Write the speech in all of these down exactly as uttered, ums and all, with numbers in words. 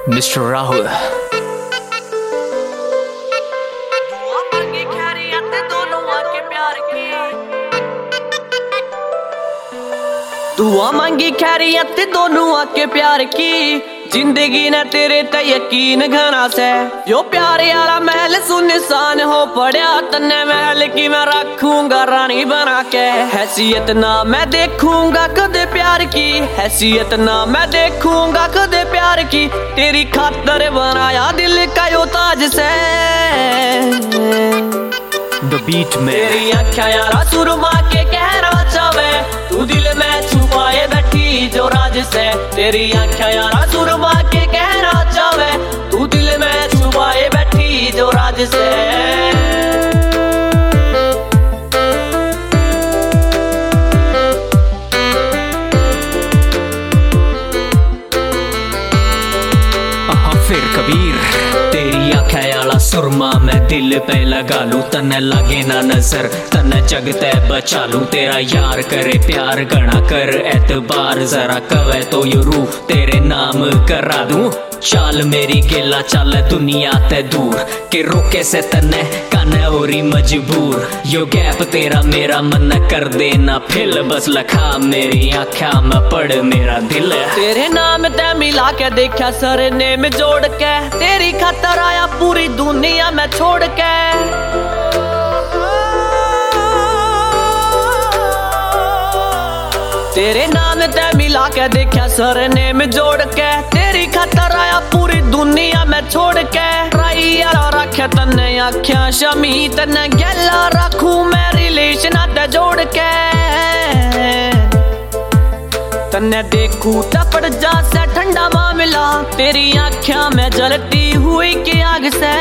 Mister Rahul. दुआ मांगी खैरियत दोनों आके प्यार की, जिंदगी ने तेरे ते यकीन घना से। यो प्यार यारा महल सुनसान हो पड़ा, तन्ने महल की मैं रखूंगा रानी बना के। हैसियत ना मैं देखूंगा कदे प्यार की, हैसियत ना मैं देखूंगा कदे प्यार की। तेरी खातर बनाया दिल का यो ताज से। द बीट में तेरी आँखें यारा सुरमा के कहना चावे, तू दिल में छुपाए बैठी जो राज से। तेरी आँखें यारा सुरमा के कहना चावे, तू दिल में छुपाए बैठी जो राज से। फिर कबीर तेरी आँखें आला सुरमा मैं दिल पे लगा लूं, तन्ने लगे ना नजर तन्ने जगते बचा लूं। तेरा यार करे प्यार गणा कर एतबार, जरा कवे तो यू रू तेरे नाम करा दूं। चाल मेरी गेला चाल दुनिया ते दूर, के रोके से तन्ने काने ओरी मजबूर। यो गैप तेरा मेरा मन कर देना फिल, बस लखा मेरी आँखा में पड़ मेरा दिल। तेरे नाम ते मिला के देखा सर ने में जोड़ के, तेरी खातर आया पूरी दुनिया में छोड़ के। तेरे नाम ते मिला के देखा सर ने में जोड़ के, तेरी खातर आया पूरी दुनिया में छोड़ के। ट्राई यारा रखे तन्ने आख्या शमी, तन्ने गैला रखूं मैं रिलेशन ते जोड़ के। तन्ने देखूं टपड़ जा से ठंडा मामला, तेरी आँखियां में जलती हुई की आग से।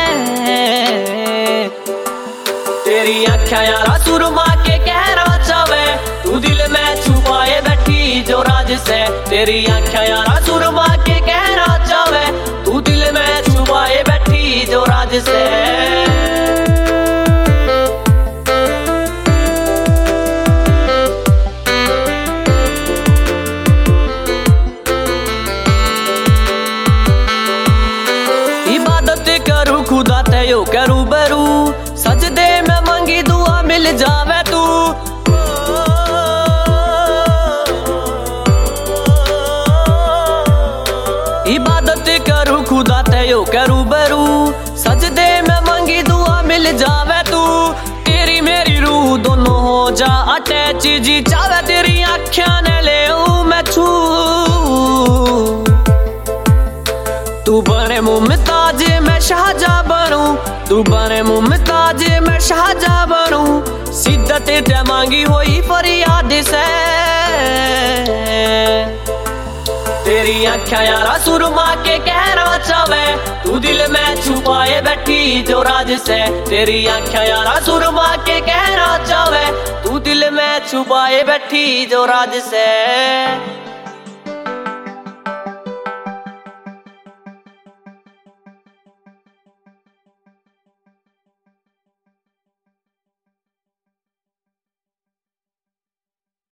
तेरी आँखियां यारा सुरमा के कहना चावे, तू दिल में छुपाए बैठी जो राज से। तेरी आँखियां यारा सुरमा के कहना चावे, तू दिल में छुपाए बैठी जो राज से। करूं खुदा ते यो करूं बरू, सजदे में मांगी दुआ मिल जावे तू। इबादत करूं खुदा ते यो करूं बरू, सजदे में मांगी दुआ मिल जावे तू। तेरी मेरी रूह दोनों हो जा अटैच, जी चावे तेरी आँखियां ने ले मैं छू। तू बने मुमताज मैं शाहजहां बनूं, तू बने मुमताज मैं शाहजहां बनूं। सिद्दत ते मांगी हुई फरियाद से। तेरी आँखें यारा सुरमा के कहना चावे, तू दिल में छुपाए बैठी जो राज से। तेरी आँखें यारा सुरमा के कहना चावे, तू दिल में छुपाए बैठी जो राज से।